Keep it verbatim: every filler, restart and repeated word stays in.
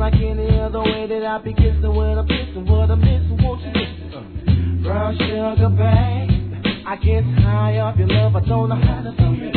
like any other way that I be kissing when I'm kissing. What I'm missing, won't you listen? Uh, brown sugar, babe. I get high off your love, I don't know how to do it.